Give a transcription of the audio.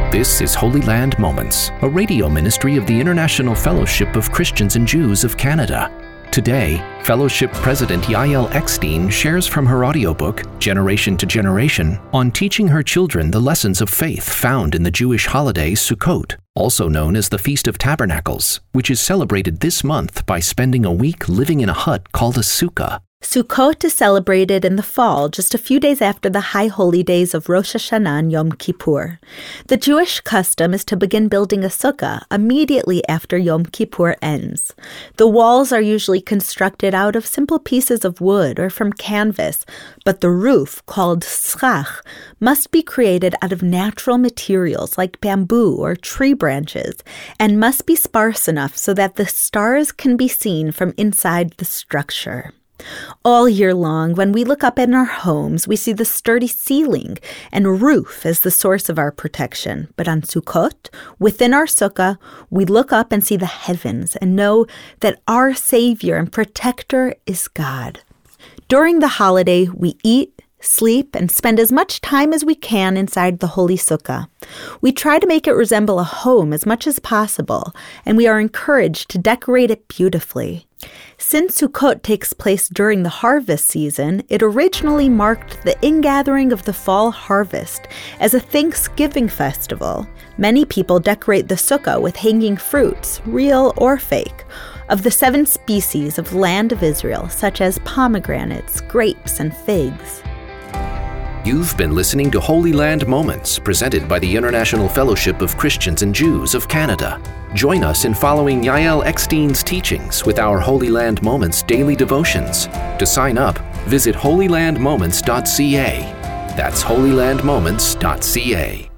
This is Holy Land Moments, a radio ministry of the International Fellowship of Christians and Jews of Canada. Today, Fellowship President Yael Eckstein shares from her audiobook, Generation to Generation, on teaching her children the lessons of faith found in the Jewish holiday Sukkot, also known as the Feast of Tabernacles, which is celebrated this month by spending a week living in a hut called a sukkah. Sukkot is celebrated in the fall, just a few days after the high holy days of Rosh Hashanah and Yom Kippur. The Jewish custom is to begin building a sukkah immediately after Yom Kippur ends. The walls are usually constructed out of simple pieces of wood or from canvas, but the roof, called schach, must be created out of natural materials like bamboo or tree branches, and must be sparse enough so that the stars can be seen from inside the structure. All year long, when we look up in our homes, we see the sturdy ceiling and roof as the source of our protection. But on Sukkot, within our sukkah, we look up and see the heavens and know that our Savior and Protector is God. During the holiday, we eat, sleep, and spend as much time as we can inside the Holy Sukkah. We try to make it resemble a home as much as possible, and we are encouraged to decorate it beautifully. Since Sukkot takes place during the harvest season, it originally marked the ingathering of the fall harvest as a Thanksgiving festival. Many people decorate the sukkah with hanging fruits, real or fake, of the 7 species of the land of Israel, such as pomegranates, grapes, and figs. You've been listening to Holy Land Moments, presented by the International Fellowship of Christians and Jews of Canada. Join us in following Yael Eckstein's teachings with our Holy Land Moments daily devotions. To sign up, visit holylandmoments.ca. That's holylandmoments.ca.